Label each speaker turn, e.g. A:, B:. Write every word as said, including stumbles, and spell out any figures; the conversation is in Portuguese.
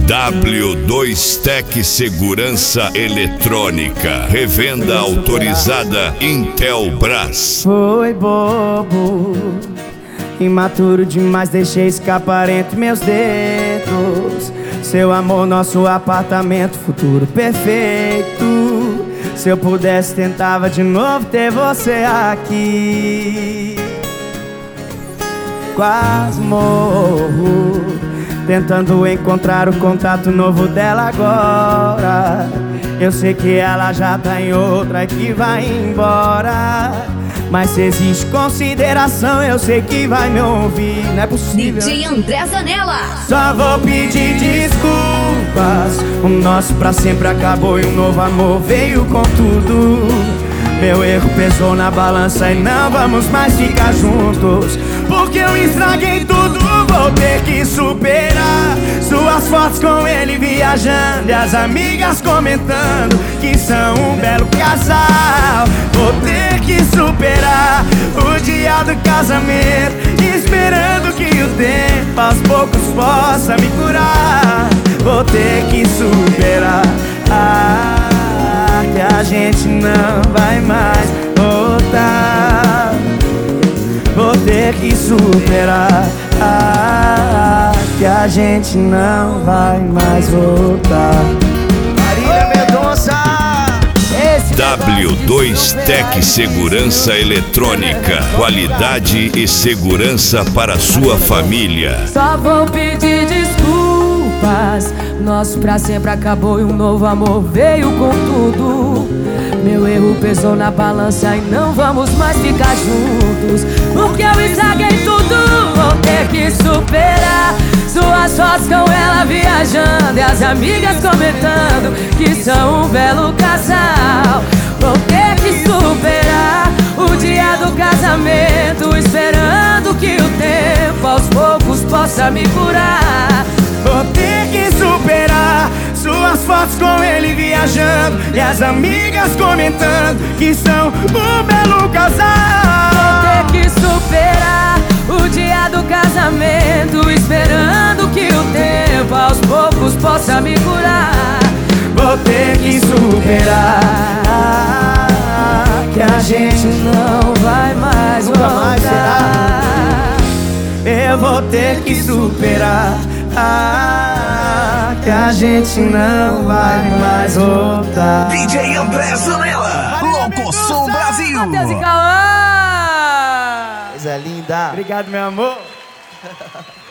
A: W dois Tech Segurança Eletrônica. Revenda autorizada Intelbras.
B: Foi bobo, imaturo demais, deixei escapar entre meus dedos. Seu amor, nosso apartamento, futuro perfeito. Se eu pudesse, tentava de novo ter você aqui. Quase morro, tentando encontrar o contato novo dela agora. Eu sei que ela já tá em outra que vai embora, mas se existe consideração, eu sei que vai me ouvir. Não é possível.
C: D J André Zanella.
B: Só vou pedir desculpas. O nosso pra sempre acabou e um novo amor veio com tudo. Meu erro pesou na balança e não vamos mais ficar juntos, porque eu estraguei tudo, vou ter que superar. Suas fotos com ele viajando e as amigas comentando que são um belo casal. Vou ter que superar o dia do casamento, esperando que o tempo aos poucos possa me curar. Vou ter que superar ah, que a gente não vai mais voltar. Vou ter que superar ah, que a gente não vai mais voltar.
D: Marília Mendonça.
A: W dois Tech Segurança Eletrônica. Qualidade e segurança para sua família.
E: Só vou pedir desculpas. Nosso pra sempre acabou e um novo amor veio com tudo. Meu erro pesou na balança e não vamos mais ficar juntos, porque eu estraguei tudo, vou ter que superar. Suas fotos com ela viajando e as amigas comentando que são um belo casal. Vou ter que superar o dia do casamento, esperando que o tempo aos poucos possa me curar.
B: Vou ter que superar suas fotos com ele viajando e as amigas comentando que são um belo casal.
E: Vou ter que superar o dia do casamento, esperando que o tempo aos poucos possa me curar.
B: Vou ter que superar que a gente não vai mais voltar. Eu vou ter que superar ah, que a gente não vai mais voltar.
D: D J André Zanella, Louco Som Brasil.
E: Matheus e Cauã.
D: Coisa linda.
B: Obrigado, meu amor.